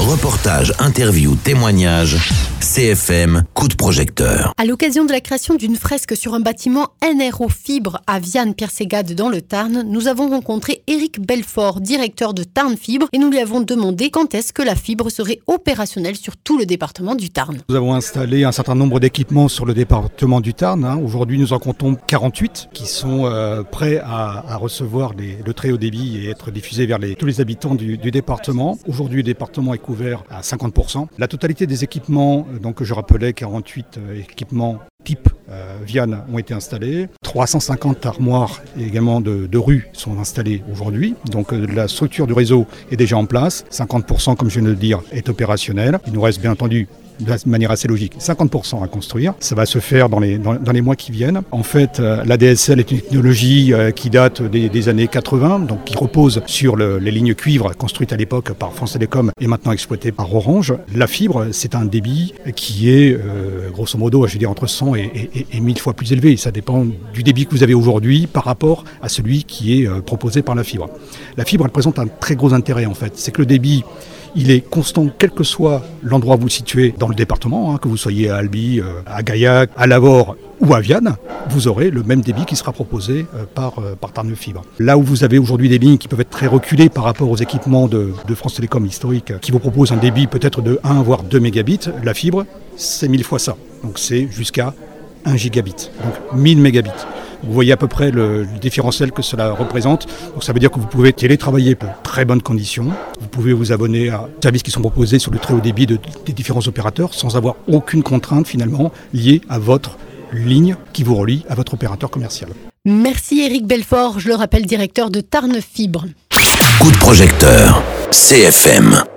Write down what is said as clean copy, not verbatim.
Reportages, interviews, témoignages, CFM, coup de projecteur. À l'occasion de la création d'une fresque sur un bâtiment NRO Fibre à Vianne-Pierre-Ségade dans le Tarn, nous avons rencontré Éric Belfort, directeur de Tarn Fibre, et nous lui avons demandé quand est-ce que la fibre serait opérationnelle sur tout le département du Tarn. Nous avons installé un certain nombre d'équipements sur le département du Tarn. Aujourd'hui, nous en comptons 48 qui sont prêts à recevoir le très haut débit et être diffusés vers tous les habitants du département. Aujourd'hui, le département est couvert à 50%. La totalité des équipements, donc je rappelais 48 équipements type Vianne ont été installés. 350 armoires également de rue sont installées aujourd'hui. Donc la structure du réseau est déjà en place. 50%, comme je viens de le dire, est opérationnel. Il nous reste bien entendu, de manière assez logique, 50% à construire. Ça va se faire dans les mois qui viennent. En fait, la DSL est une technologie qui date des années 80, donc qui repose sur les lignes cuivre construites à l'époque par France Télécom et maintenant exploitées par Orange. La fibre, c'est un débit qui est, grosso modo, je veux dire, entre 100 et 1000 fois plus élevé. Ça dépend du débit que vous avez aujourd'hui par rapport à celui qui est proposé par la fibre. La fibre, elle présente un très gros intérêt, en fait. C'est que le débit, il est constant, quel que soit l'endroit où vous vous situez dans le département, que vous soyez à Albi, à Gaillac, à Lavore ou à Vianne, vous aurez le même débit qui sera proposé par Tarn Fibre. Là où vous avez aujourd'hui des lignes qui peuvent être très reculées par rapport aux équipements de France Télécom historiques, qui vous proposent un débit peut-être de 1 voire 2 mégabits, la fibre, c'est 1000 fois ça. Donc c'est jusqu'à 1 gigabit, donc 1000 mégabits. Vous voyez à peu près le différentiel que cela représente. Donc ça veut dire que vous pouvez télétravailler pour très bonnes conditions. Vous pouvez vous abonner à des services qui sont proposés sur le très haut débit des différents opérateurs sans avoir aucune contrainte finalement liée à votre ligne qui vous relie à votre opérateur commercial. Merci Éric Belfort, je le rappelle, directeur de Tarn Fibre. Coup de projecteur, CFM.